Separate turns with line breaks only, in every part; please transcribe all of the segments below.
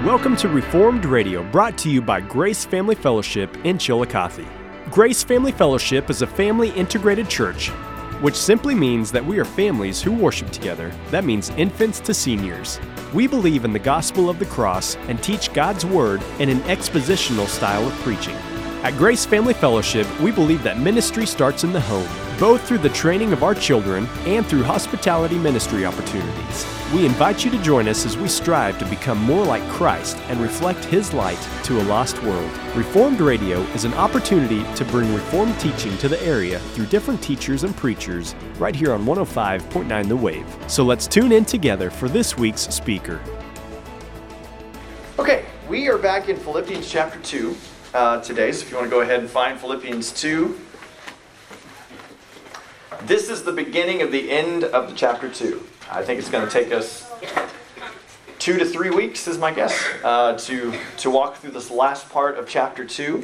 Welcome to Reformed Radio, brought to you by Grace Family Fellowship in Chillicothe. Grace Family Fellowship is a family integrated church, which simply means that we are families who worship together. That means infants to seniors. We believe in the gospel of the cross and teach God's word in an expositional style of preaching. At Grace Family Fellowship, we believe that ministry starts in the home, both through the training of our children and through hospitality ministry opportunities. We invite you to join us as we strive to become more like Christ and reflect His light to a lost world. Reformed Radio is an opportunity to bring Reformed teaching to the area through different teachers and preachers right here on 105.9 The Wave. So let's tune in together for this week's speaker.
Okay, we are back in Philippians chapter 2 today, so if you want to go ahead and find Philippians 2. This is the beginning of the end of the chapter 2. I think it's going to take us 2 to 3 weeks, is my guess, to walk through this last part of chapter 2.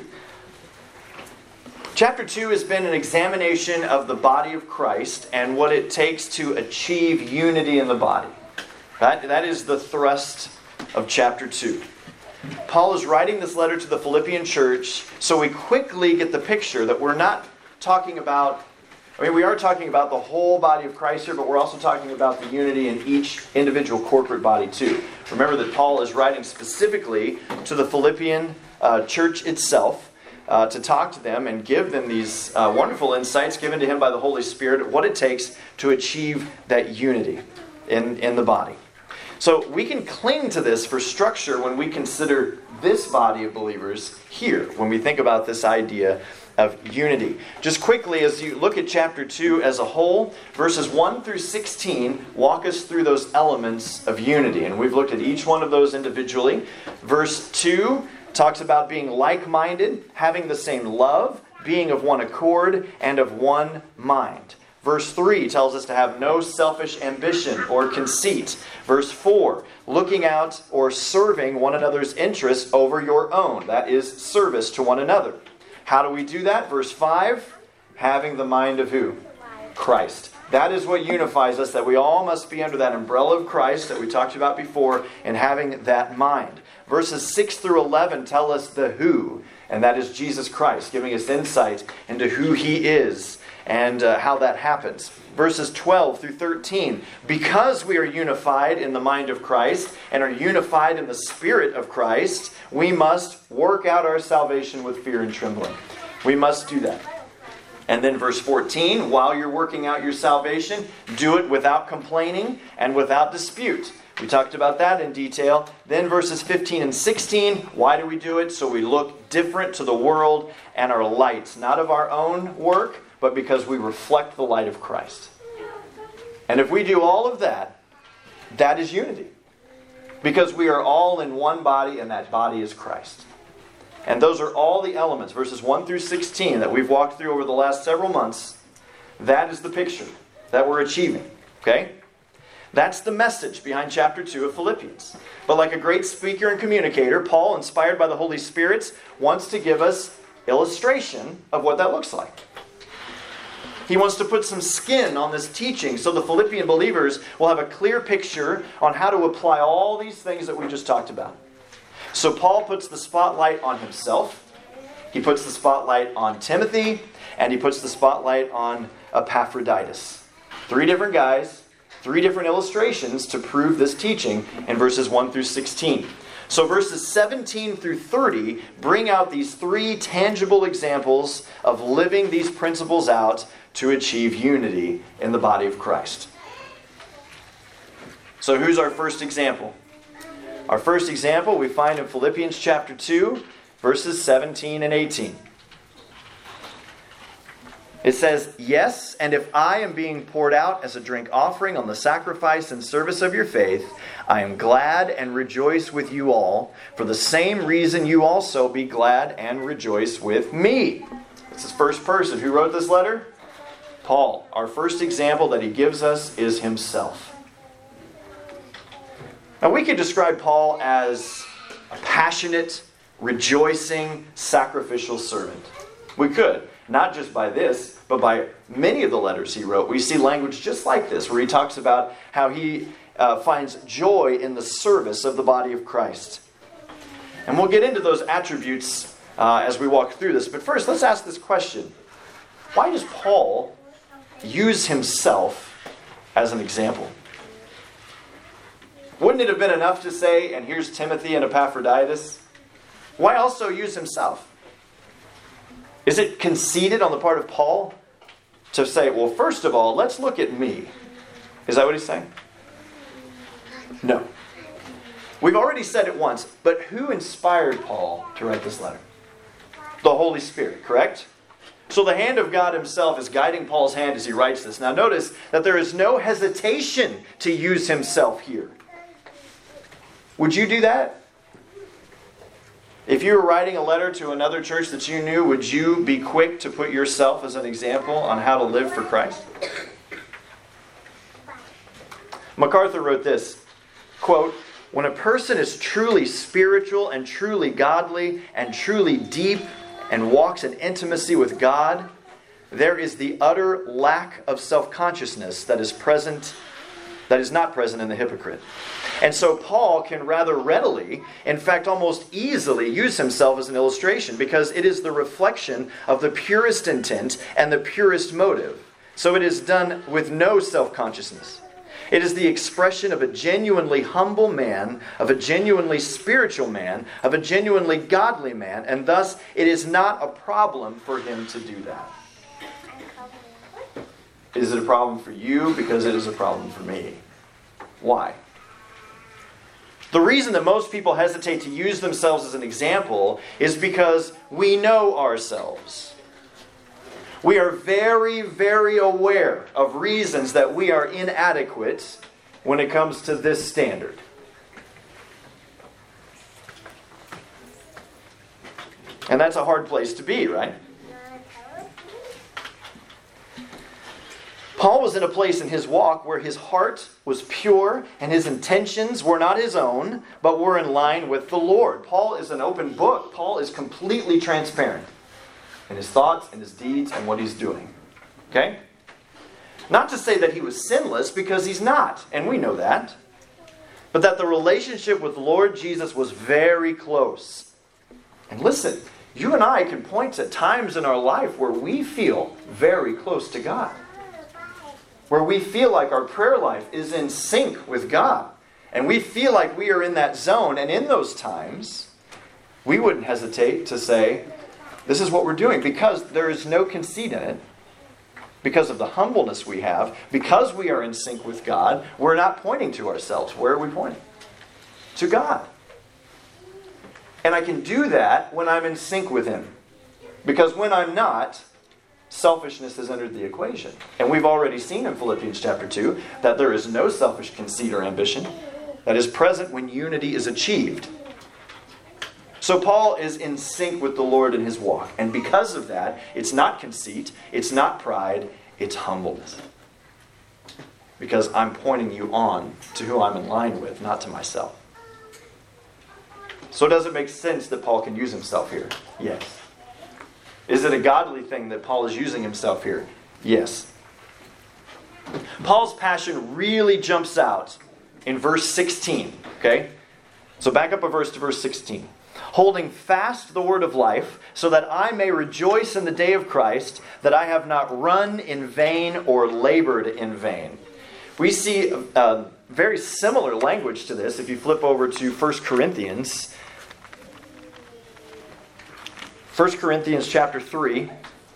Chapter 2 has been an examination of the body of Christ and what it takes to achieve unity in the body. That is the thrust of chapter 2. Paul is writing this letter to the Philippian church, so we quickly get the picture that we're not talking about, we are talking about the whole body of Christ here, but we're also talking about the unity in each individual corporate body too. Remember that Paul is writing specifically to the Philippian church itself to talk to them and give them these wonderful insights given to him by the Holy Spirit, what it takes to achieve that unity in the body. So we can cling to this for structure when we consider this body of believers here, when we think about this idea of unity. Just quickly, as you look at chapter 2 as a whole, verses 1 through 16 walk us through those elements of unity. And we've looked at each one of those individually. Verse 2 talks about being like-minded, having the same love, being of one accord, and of one mind. Verse 3 tells us to have no selfish ambition or conceit. Verse 4, looking out or serving one another's interests over your own. That is service to one another. How do we do that? Verse 5, having the mind of who? Christ. That is what unifies us, that we all must be under that umbrella of Christ that we talked about before, and having that mind. Verses 6 through 11 tell us the who, and that is Jesus Christ, giving us insight into who He is and how that happens. Verses 12 through 13, because we are unified in the mind of Christ and are unified in the Spirit of Christ, we must work out our salvation with fear and trembling. We must do that. And then verse 14, while you're working out your salvation, do it without complaining and without dispute. We talked about that in detail. Then verses 15 and 16, why do we do it? So we look different to the world and are lights, not of our own work, but because we reflect the light of Christ. And if we do all of that, that is unity. Because we are all in one body, and that body is Christ. And those are all the elements, verses 1 through 16, that we've walked through over the last several months. That is the picture that we're achieving. Okay? That's the message behind chapter 2 of Philippians. But like a great speaker and communicator, Paul, inspired by the Holy Spirit, wants to give us illustration of what that looks like. He wants to put some skin on this teaching so the Philippian believers will have a clear picture on how to apply all these things that we just talked about. So Paul puts the spotlight on himself, he puts the spotlight on Timothy, and he puts the spotlight on Epaphroditus. 3 different guys, 3 different illustrations to prove this teaching in verses 1 through 16. So verses 17 through 30 bring out these 3 tangible examples of living these principles out to achieve unity in the body of Christ. So who's our first example? Our first example we find in Philippians chapter 2, verses 17 and 18. It says, yes, and if I am being poured out as a drink offering on the sacrifice and service of your faith, I am glad and rejoice with you all. For the same reason you also be glad and rejoice with me. This is first person. Who wrote this letter? Paul. Our first example that he gives us is himself. Now we could describe Paul as a passionate, rejoicing, sacrificial servant. We could. Not just by this, but by many of the letters he wrote. We see language just like this, where he talks about how he finds joy in the service of the body of Christ. And we'll get into those attributes as we walk through this. But first, let's ask this question. Why does Paul use himself as an example? Wouldn't it have been enough to say, and here's Timothy and Epaphroditus? Why also use himself? Is it conceited on the part of Paul to say, well, first of all, let's look at me? Is that what he's saying? No. We've already said it once, but who inspired Paul to write this letter? The Holy Spirit, correct? So the hand of God himself is guiding Paul's hand as he writes this. Now notice that there is no hesitation to use himself here. Would you do that? If you were writing a letter to another church that you knew, would you be quick to put yourself as an example on how to live for Christ? MacArthur wrote this, quote, "When a person is truly spiritual and truly godly and truly deep and walks in intimacy with God, there is the utter lack of self-consciousness that is not present in the hypocrite." And so Paul can rather readily, in fact almost easily, use himself as an illustration because it is the reflection of the purest intent and the purest motive. So it is done with no self-consciousness. It is the expression of a genuinely humble man, of a genuinely spiritual man, of a genuinely godly man, and thus it is not a problem for him to do that. Is it a problem for you? Because it is a problem for me. Why? The reason that most people hesitate to use themselves as an example is because we know ourselves. We are very, very aware of reasons that we are inadequate when it comes to this standard. And that's a hard place to be, right? Paul was in a place in his walk where his heart was pure and his intentions were not his own, but were in line with the Lord. Paul is an open book. Paul is completely transparent in his thoughts and his deeds and what he's doing. Okay? Not to say that he was sinless, because he's not, and we know that. But that the relationship with Lord Jesus was very close. And listen, you and I can point to times in our life where we feel very close to God. Where we feel like our prayer life is in sync with God. And we feel like we are in that zone. And in those times, we wouldn't hesitate to say, this is what we're doing. Because there is no conceit in it. Because of the humbleness we have. Because we are in sync with God. We're not pointing to ourselves. Where are we pointing? To God. And I can do that when I'm in sync with Him. Because when I'm not, selfishness has entered the equation. And we've already seen in Philippians chapter 2 that there is no selfish conceit or ambition that is present when unity is achieved. So Paul is in sync with the Lord in his walk. And because of that, it's not conceit, it's not pride, it's humbleness. Because I'm pointing you on to who I'm in line with, not to myself. So does it make sense that Paul can use himself here? Yes. Is it a godly thing that Paul is using himself here? Yes. Paul's passion really jumps out in verse 16. Okay? So back up a verse to verse 16. Holding fast the word of life, so that I may rejoice in the day of Christ, that I have not run in vain or labored in vain. We see very similar language to this if you flip over to 1 Corinthians. 1 Corinthians chapter 3,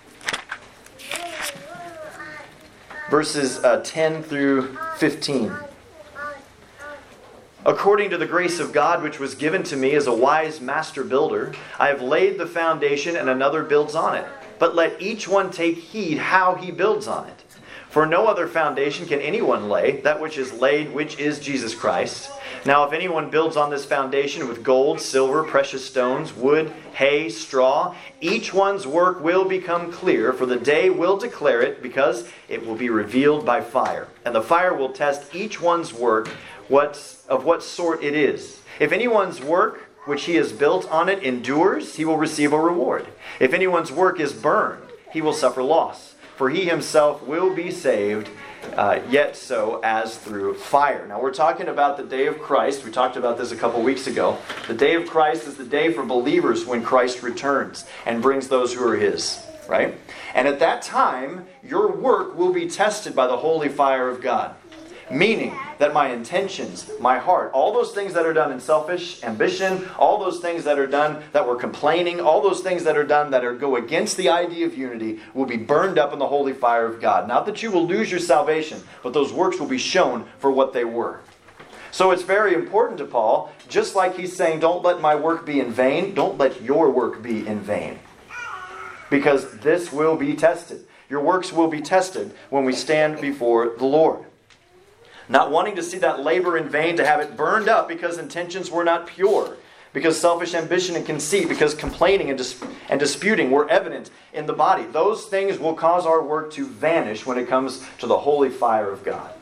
verses 10 through 15. According to the grace of God which was given to me as a wise master builder, I have laid the foundation and another builds on it. But let each one take heed how he builds on it. For no other foundation can anyone lay, that which is laid, which is Jesus Christ. Now if anyone builds on this foundation with gold, silver, precious stones, wood, hay, straw, each one's work will become clear, for the day will declare it, because it will be revealed by fire. And the fire will test each one's work, of what sort it is. If anyone's work which he has built on it endures, he will receive a reward. If anyone's work is burned, he will suffer loss. For he himself will be saved, yet so as through fire. Now we're talking about the day of Christ. We talked about this a couple weeks ago. The day of Christ is the day for believers when Christ returns and brings those who are His. Right? And at that time, your work will be tested by the holy fire of God. Meaning that my intentions, my heart, all those things that are done in selfish ambition, all those things that are done that we're complaining, all those things that are done that go against the idea of unity will be burned up in the holy fire of God. Not that you will lose your salvation, but those works will be shown for what they were. So it's very important to Paul, just like he's saying, don't let my work be in vain, don't let your work be in vain. Because this will be tested. Your works will be tested when we stand before the Lord. Not wanting to see that labor in vain, to have it burned up because intentions were not pure, because selfish ambition and conceit, because complaining and disputing were evident in the body. Those things will cause our work to vanish when it comes to the holy fire of God.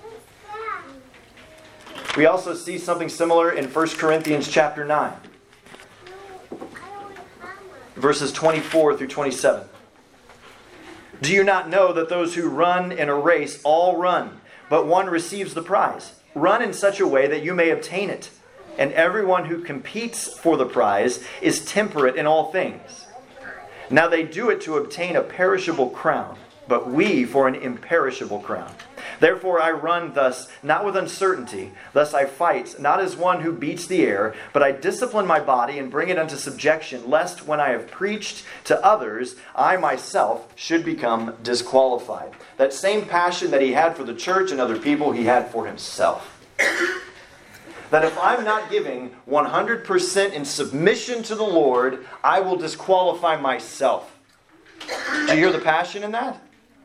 We also see something similar in 1 Corinthians chapter 9, verses 24 through 27. Do you not know that those who run in a race all run, but one receives the prize? Run in such a way that you may obtain it. And everyone who competes for the prize is temperate in all things. Now they do it to obtain a perishable crown, but we for an imperishable crown. Therefore I run thus, not with uncertainty, thus I fight, not as one who beats the air, but I discipline my body and bring it unto subjection, lest when I have preached to others, I myself should become disqualified. That same passion that he had for the church and other people, he had for himself. That if I'm not giving 100% in submission to the Lord, I will disqualify myself. Do you hear the passion in that?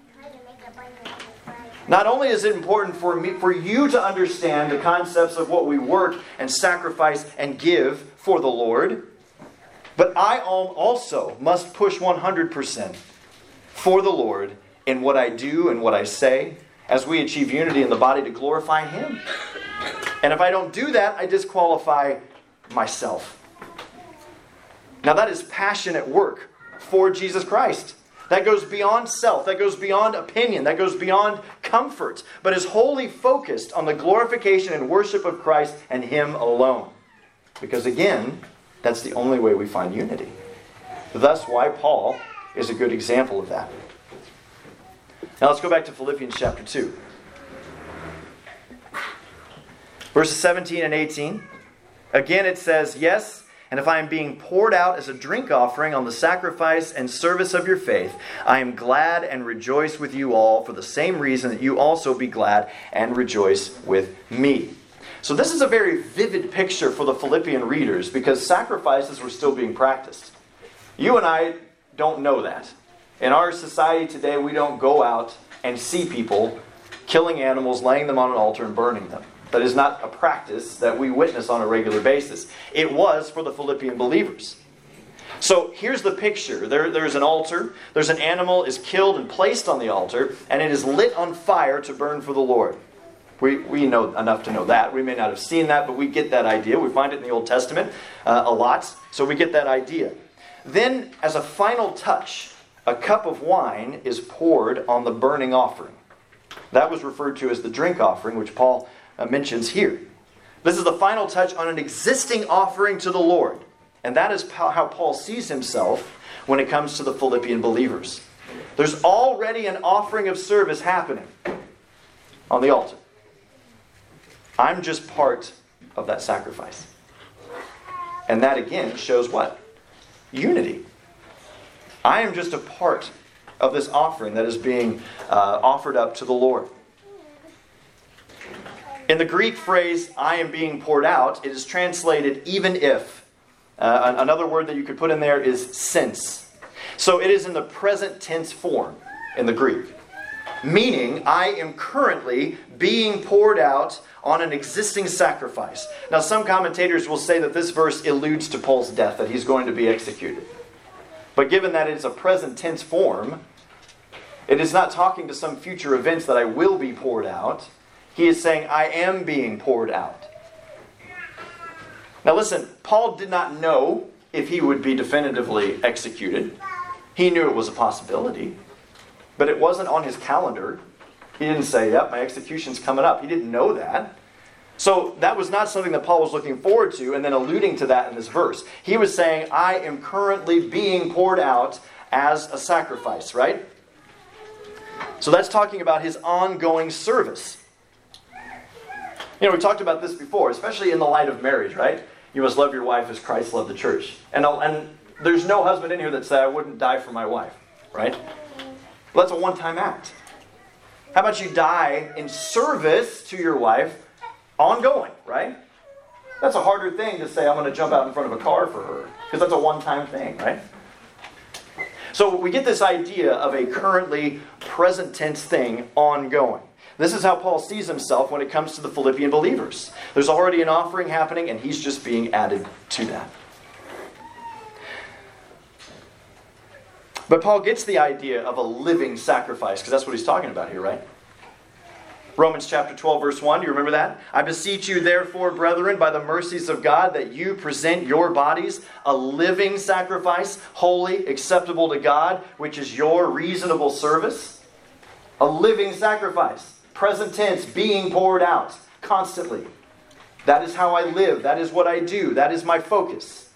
Not only is it important for you to understand the concepts of what we work and sacrifice and give for the Lord, but I also must push 100% for the Lord in what I do and what I say as we achieve unity in the body to glorify Him. And if I don't do that, I disqualify myself. Now that is passion at work for Jesus Christ. That goes beyond self. That goes beyond opinion. That goes beyond comfort. But is wholly focused on the glorification and worship of Christ and Him alone. Because again, that's the only way we find unity. Thus why Paul is a good example of that. Now let's go back to Philippians chapter 2. Verses 17 and 18. Again it says, yes, and if I am being poured out as a drink offering on the sacrifice and service of your faith, I am glad and rejoice with you all for the same reason that you also be glad and rejoice with me. So this is a very vivid picture for the Philippian readers because sacrifices were still being practiced. You and I don't know that. In our society today, we don't go out and see people killing animals, laying them on an altar and burning them. That is not a practice that we witness on a regular basis. It was for the Philippian believers. So here's the picture. There's an altar. There's an animal is killed and placed on the altar, and it is lit on fire to burn for the Lord. We know enough to know that. We may not have seen that, but we get that idea. We find it in the Old Testament a lot, so we get that idea. Then, as a final touch, a cup of wine is poured on the burning offering. That was referred to as the drink offering, which Paul mentions here. This is the final touch on an existing offering to the Lord. And that is how Paul sees himself when it comes to the Philippian believers. There's already an offering of service happening on the altar. I'm just part of that sacrifice. And that again shows what? Unity. I am just a part of this offering that is being offered up to the Lord. In the Greek phrase, I am being poured out, it is translated even if. Another word that you could put in there is since. So it is in the present tense form in the Greek. Meaning, I am currently being poured out on an existing sacrifice. Now, some commentators will say that this verse alludes to Paul's death, that he's going to be executed. But given that it's a present tense form, it is not talking to some future events that I will be poured out. He is saying, I am being poured out. Now listen, Paul did not know if he would be definitively executed. He knew it was a possibility, but it wasn't on his calendar. He didn't say, yep, my execution's coming up. He didn't know that. So that was not something that Paul was looking forward to and then alluding to that in this verse. He was saying, I am currently being poured out as a sacrifice, right? So that's talking about his ongoing service. You know, we talked about this before, especially in the light of marriage, right? You must love your wife as Christ loved the church. And there's no husband in here that said, I wouldn't die for my wife, right? Well, that's a one-time act. How about you die in service to your wife ongoing, right? That's a harder thing to say, I'm going to jump out in front of a car for her. Because that's a one-time thing, right? So we get this idea of a currently present tense thing ongoing. This is how Paul sees himself when it comes to the Philippian believers. There's already an offering happening, and he's just being added to that. But Paul gets the idea of a living sacrifice, because that's what he's talking about here, right? Romans chapter 12, verse 1, do you remember that? I beseech you, therefore, brethren, by the mercies of God, that you present your bodies a living sacrifice, holy, acceptable to God, which is your reasonable service. A living sacrifice. Present tense, being poured out constantly. That is how I live. That is what I do. That is my focus.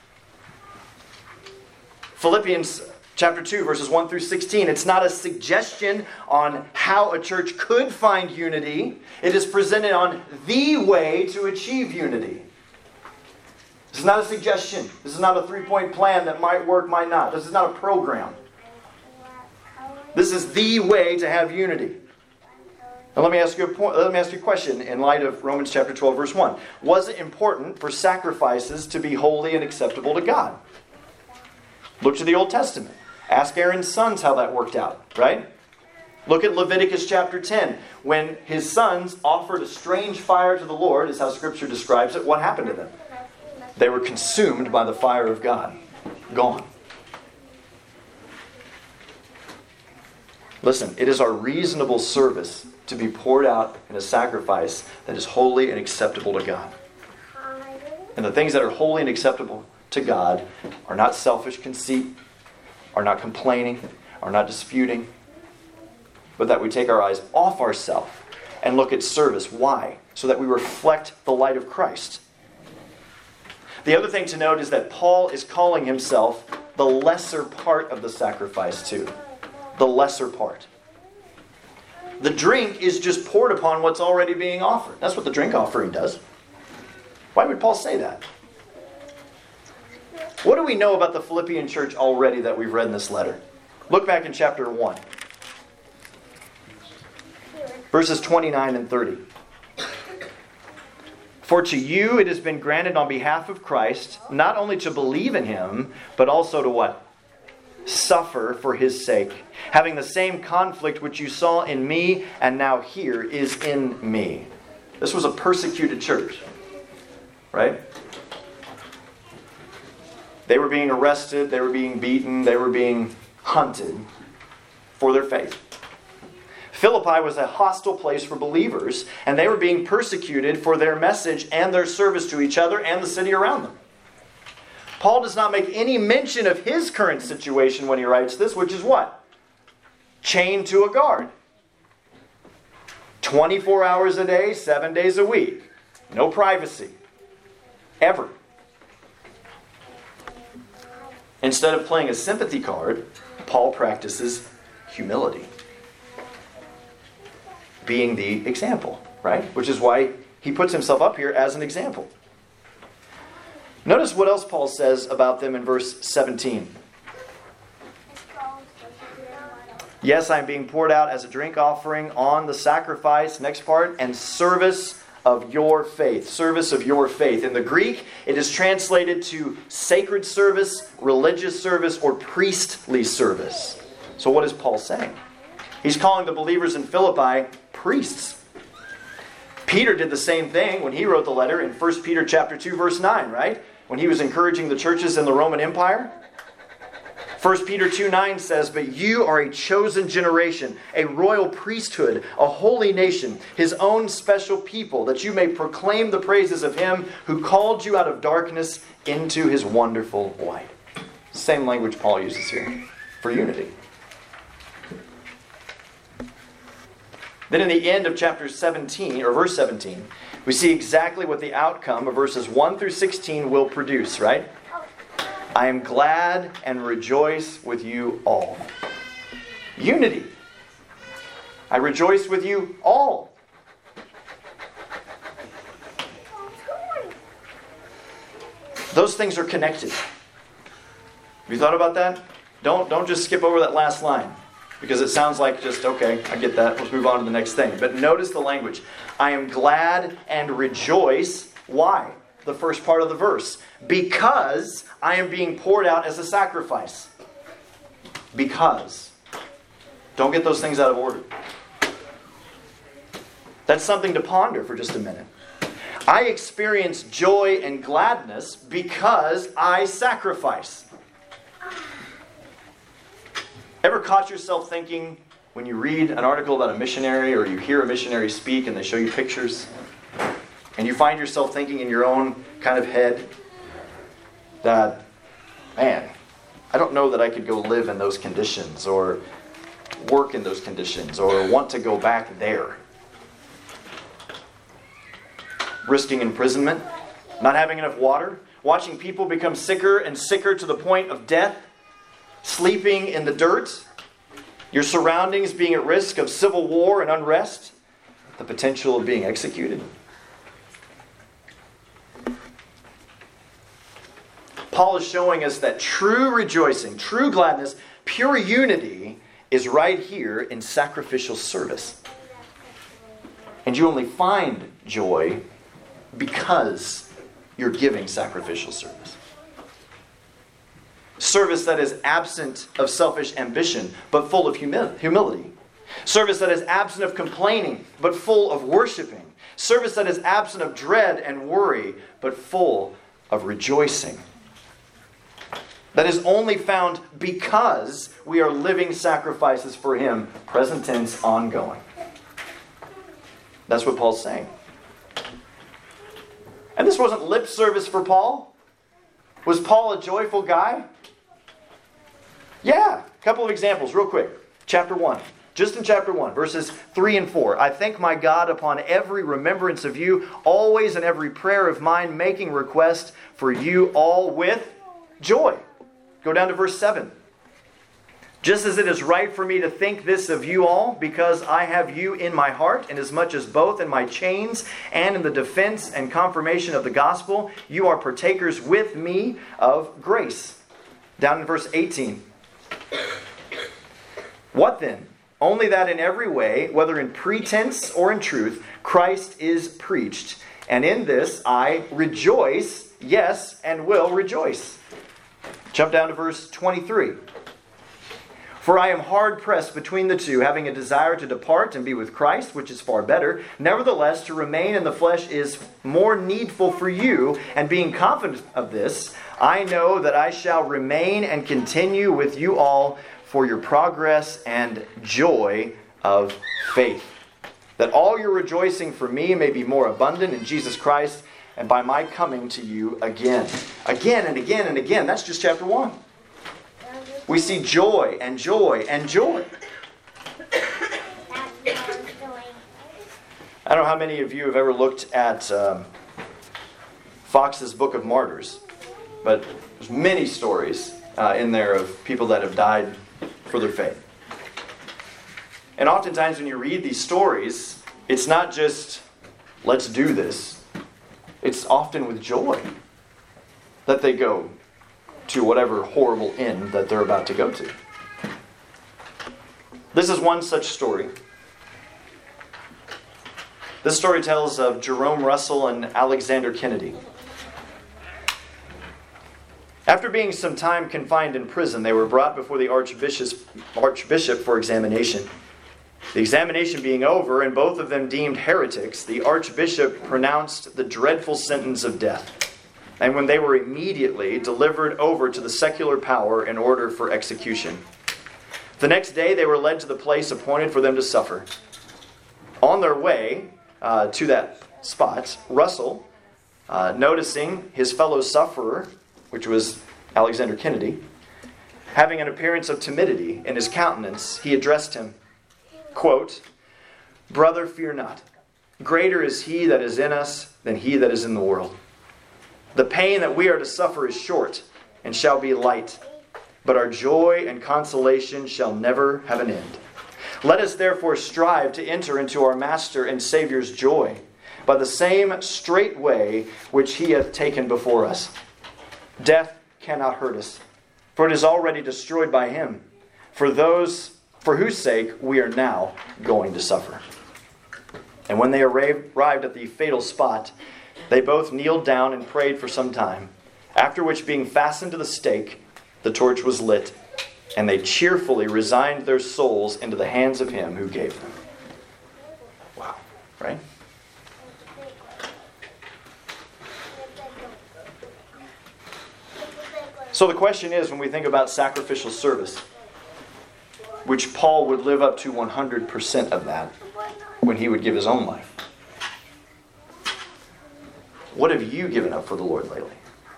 Philippians chapter 2, verses 1 through 16. It's not a suggestion on how a church could find unity. It is presented on the way to achieve unity. This is not a suggestion. This is not a three-point plan that might work, might not. This is not a program. This is the way to have unity. Now let me ask you a question in light of Romans chapter 12, verse 1. Was it important for sacrifices to be holy and acceptable to God? Look to the Old Testament. Ask Aaron's sons how that worked out, right? Look at Leviticus chapter 10. When his sons offered a strange fire to the Lord, is how Scripture describes it, what happened to them? They were consumed by the fire of God. Gone. Listen, it is our reasonable service to be poured out in a sacrifice that is holy and acceptable to God. And the things that are holy and acceptable to God are not selfish conceit, are not complaining, are not disputing, but that we take our eyes off ourselves and look at service. Why? So that we reflect the light of Christ. The other thing to note is that Paul is calling himself the lesser part of the sacrifice too. The lesser part. The drink is just poured upon what's already being offered. That's what the drink offering does. Why would Paul say that? What do we know about the Philippian church already that we've read in this letter? Look back in chapter 1. Verses 29 and 30. For to you it has been granted on behalf of Christ, not only to believe in Him, but also to what? Suffer for His sake, having the same conflict which you saw in me and now here is in me. This was a persecuted church, right? They were being arrested, they were being beaten, they were being hunted for their faith. Philippi was a hostile place for believers, and they were being persecuted for their message and their service to each other and the city around them. Paul does not make any mention of his current situation when he writes this, which is what? Chained to a guard. 24 hours a day, 7 days a week. No privacy. Ever. Instead of playing a sympathy card, Paul practices humility. Being the example, right? Which is why he puts himself up here as an example. Notice what else Paul says about them in verse 17. Yes, I am being poured out as a drink offering on the sacrifice, next part, and service of your faith. Service of your faith. In the Greek, it is translated to sacred service, religious service, or priestly service. So what is Paul saying? He's calling the believers in Philippi priests. Peter did the same thing when he wrote the letter in 1 Peter chapter 2, verse 9, right? When he was encouraging the churches in the Roman Empire. 1 Peter 2:9 says, but you are a chosen generation, a royal priesthood, a holy nation, His own special people, that you may proclaim the praises of Him who called you out of darkness into His wonderful light. Same language Paul uses here for unity. Then in the end of chapter 17, or verse 17, we see exactly what the outcome of verses 1 through 16 will produce, right? I am glad and rejoice with you all. Unity. I rejoice with you all. Those things are connected. Have you thought about that? Don't just skip over that last line. Because it sounds like just, okay, I get that. Let's move on to the next thing. But notice the language. I am glad and rejoice. Why? The first part of the verse. Because I am being poured out as a sacrifice. Because. Don't get those things out of order. That's something to ponder for just a minute. I experience joy and gladness because I sacrifice. Ever caught yourself thinking when you read an article about a missionary or you hear a missionary speak and they show you pictures and you find yourself thinking in your own kind of head that, man, I don't know that I could go live in those conditions or work in those conditions or want to go back there. Risking imprisonment, not having enough water, watching people become sicker and sicker to the point of death, sleeping in the dirt, your surroundings being at risk of civil war and unrest, the potential of being executed. Paul is showing us that true rejoicing, true gladness, pure unity is right here in sacrificial service. And you only find joy because you're giving sacrificial service. Service that is absent of selfish ambition, but full of humility. Service that is absent of complaining, but full of worshiping. Service that is absent of dread and worry, but full of rejoicing. That is only found because we are living sacrifices for Him, present tense, ongoing. That's what Paul's saying. And this wasn't lip service for Paul. Was Paul a joyful guy? Yeah. A couple of examples real quick. Chapter 1. Just in chapter 1, verses 3 and 4. I thank my God upon every remembrance of you, always in every prayer of mine, making request for you all with joy. Go down to verse 7. Just as it is right for me to think this of you all, because I have you in my heart, inasmuch as both in my chains and in the defense and confirmation of the gospel, you are partakers with me of grace. Down in verse 18. What then? Only that in every way, whether in pretense or in truth, Christ is preached. And in this I rejoice, yes, and will rejoice. Jump down to verse 23. For I am hard pressed between the two, having a desire to depart and be with Christ, which is far better. Nevertheless, to remain in the flesh is more needful for you, and being confident of this, I know that I shall remain and continue with you all for your progress and joy of faith. That all your rejoicing for me may be more abundant in Jesus Christ, and by my coming to you again. Again and again and again. That's just chapter 1. We see joy and joy and joy. I don't know how many of you have ever looked at Fox's Book of Martyrs, but there's many stories in there of people that have died for their faith. And oftentimes when you read these stories, it's not just, let's do this. It's often with joy that they go to whatever horrible end that they're about to go to. This is one such story. This story tells of Jerome Russell and Alexander Kennedy. After being some time confined in prison, they were brought before the archbishop for examination. The examination being over, and both of them deemed heretics, the archbishop pronounced the dreadful sentence of death. And when they were immediately delivered over to the secular power in order for execution. The next day they were led to the place appointed for them to suffer. On their way to that spot, Russell, noticing his fellow sufferer, which was Alexander Kennedy, having an appearance of timidity in his countenance, he addressed him, quote, Brother, fear not. Greater is he that is in us than he that is in the world. The pain that we are to suffer is short and shall be light, but our joy and consolation shall never have an end. Let us therefore strive to enter into our Master and Saviour's joy by the same straight way which he hath taken before us. Death cannot hurt us, for it is already destroyed by him. For whose sake we are now going to suffer. And when they arrived at the fatal spot, they both kneeled down and prayed for some time, after which, being fastened to the stake, the torch was lit, and they cheerfully resigned their souls into the hands of him who gave them. Wow, right? So the question is, when we think about sacrificial service, which Paul would live up to 100% of that when he would give his own life. What have you given up for the Lord lately?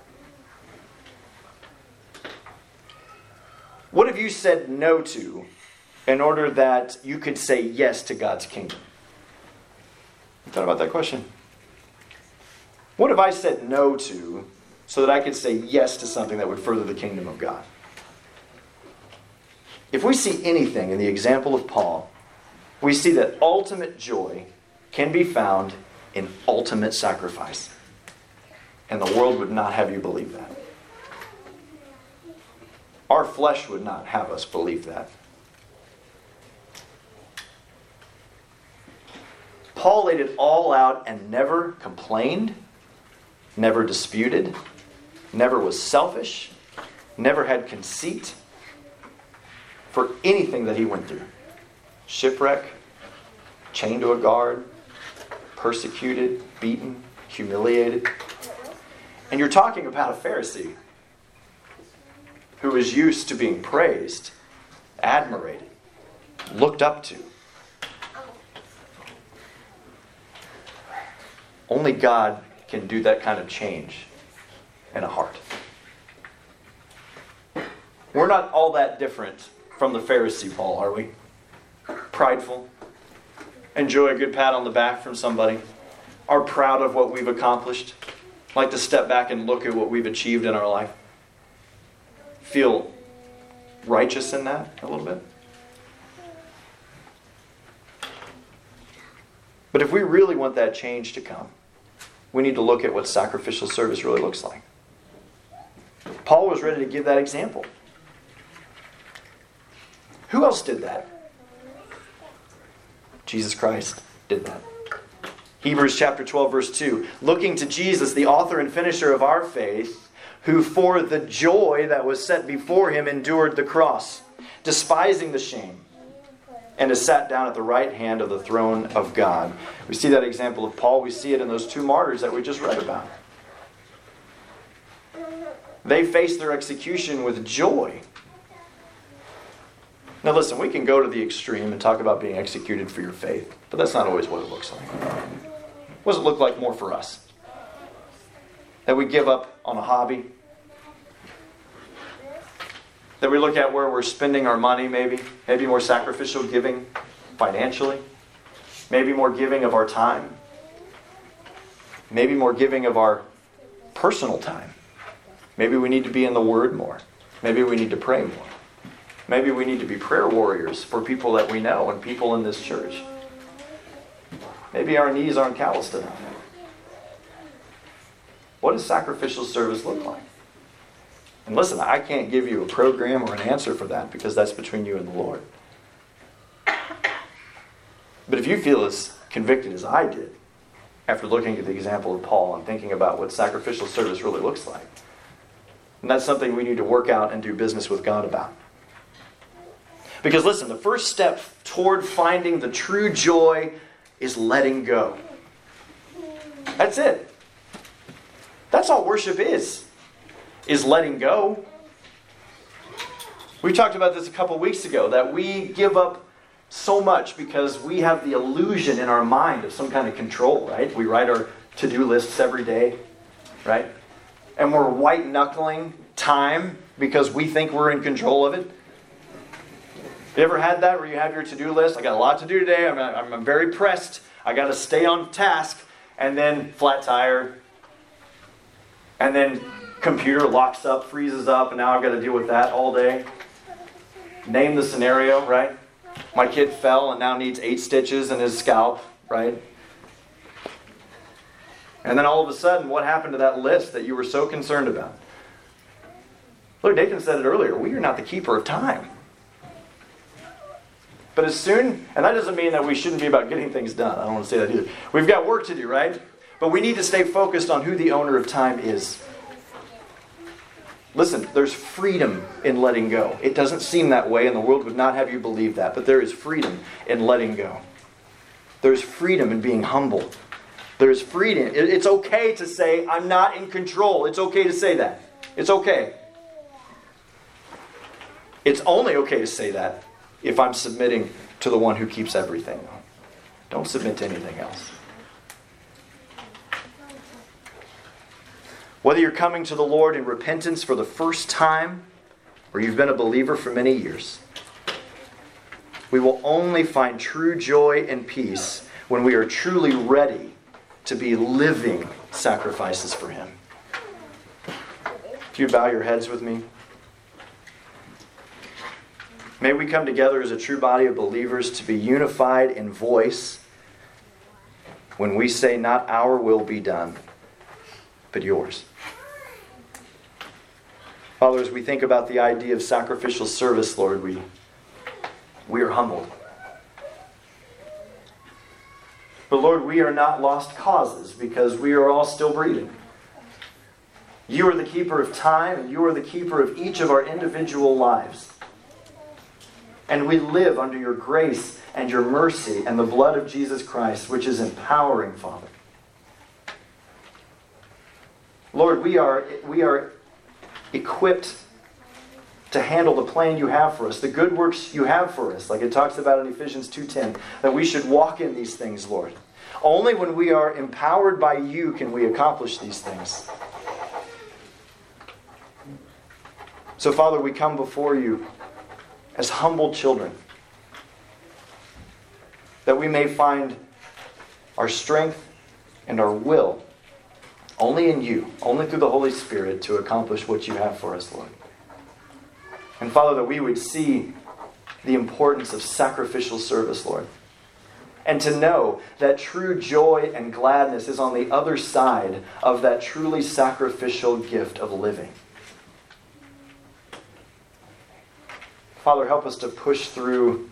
What have you said no to in order that you could say yes to God's kingdom? You thought about that question? What have I said no to so that I could say yes to something that would further the kingdom of God? If we see anything in the example of Paul, we see that ultimate joy can be found in ultimate sacrifice. And the world would not have you believe that. Our flesh would not have us believe that. Paul laid it all out and never complained, never disputed, never was selfish, never had conceit for anything that he went through. Shipwreck, chained to a guard, persecuted, beaten, humiliated. And you're talking about a Pharisee who was used to being praised, admirated, looked up to. Only God can do that kind of change in a heart. We're not all that different from the Pharisee, Paul, are we? Prideful, enjoy a good pat on the back from somebody, are proud of what we've accomplished, like to step back and look at what we've achieved in our life. Feel righteous in that a little bit. But if we really want that change to come, we need to look at what sacrificial service really looks like. Paul was ready to give that example. Who else did that? Jesus Christ did that. Hebrews chapter 12, verse 2. Looking to Jesus, the author and finisher of our faith, who for the joy that was set before him endured the cross, despising the shame, and is sat down at the right hand of the throne of God. We see that example of Paul. We see it in those two martyrs that we just read about. They faced their execution with joy. Now listen, we can go to the extreme and talk about being executed for your faith, but that's not always what it looks like. What does it look like more for us? That we give up on a hobby? That we look at where we're spending our money maybe more sacrificial giving financially, maybe more giving of our time, maybe more giving of our personal time. Maybe we need to be in the Word more. Maybe we need to pray more. Maybe we need to be prayer warriors for people that we know and people in this church. Maybe our knees aren't calloused enough. What does sacrificial service look like? And listen, I can't give you a program or an answer for that because that's between you and the Lord. But if you feel as convicted as I did after looking at the example of Paul and thinking about what sacrificial service really looks like, and that's something we need to work out and do business with God about. Because listen, the first step toward finding the true joy is letting go. That's it. That's all worship is letting go. We talked about this a couple weeks ago, that we give up so much because we have the illusion in our mind of some kind of control, right? We write our to-do lists every day, right? And we're white-knuckling time because we think we're in control of it. You ever had that where you have your to-do list? I got a lot to do today. I'm very pressed. I got to stay on task. And then flat tire. And then computer locks up, freezes up, and now I've got to deal with that all day. Name the scenario, right? My kid fell and now needs 8 stitches in his scalp, right? And then all of a sudden, what happened to that list that you were so concerned about? Look, Nathan said it earlier, we are not the keeper of time. But as soon, and that doesn't mean that we shouldn't be about getting things done. I don't want to say that either. We've got work to do, right? But we need to stay focused on who the owner of time is. Listen, there's freedom in letting go. It doesn't seem that way, and the world would not have you believe that, but there is freedom in letting go. There's freedom in being humble. There's freedom. It's okay to say, I'm not in control. It's okay to say that. It's okay. It's only okay to say that if I'm submitting to the one who keeps everything. Don't submit to anything else. Whether you're coming to the Lord in repentance for the first time, or you've been a believer for many years, we will only find true joy and peace when we are truly ready to be living sacrifices for Him. If you bow your heads with me. May we come together as a true body of believers to be unified in voice when we say, not our will be done, but yours. Father, as we think about the idea of sacrificial service, Lord, we are humbled. But Lord, we are not lost causes because we are all still breathing. You are the keeper of time, and you are the keeper of each of our individual lives. And we live under your grace and your mercy and the blood of Jesus Christ, which is empowering, Father. Lord, we are equipped to handle the plan you have for us, the good works you have for us, like it talks about in Ephesians 2:10, that we should walk in these things, Lord. Only when we are empowered by you can we accomplish these things. So, Father, we come before you as humble children, that we may find our strength and our will only in you, only through the Holy Spirit to accomplish what you have for us, Lord. And Father, that we would see the importance of sacrificial service, Lord. And to know that true joy and gladness is on the other side of that truly sacrificial gift of living. Father, help us to push through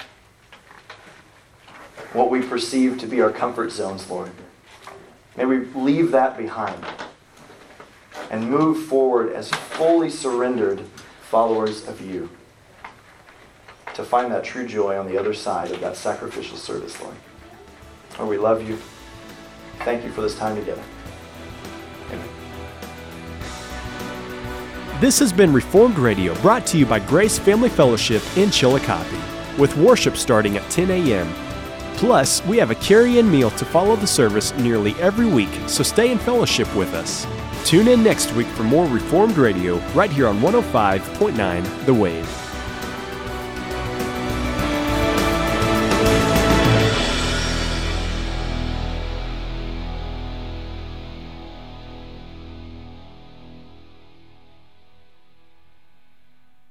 what we perceive to be our comfort zones, Lord. May we leave that behind and move forward as fully surrendered followers of you to find that true joy on the other side of that sacrificial service, Lord. Lord, we love you. Thank you for this time together. Amen.
This has been Reformed Radio, brought to you by Grace Family Fellowship in Chillicothe, with worship starting at 10 a.m. Plus, we have a carry-in meal to follow the service nearly every week, so stay in fellowship with us. Tune in next week for more Reformed Radio right here on 105.9 The Wave.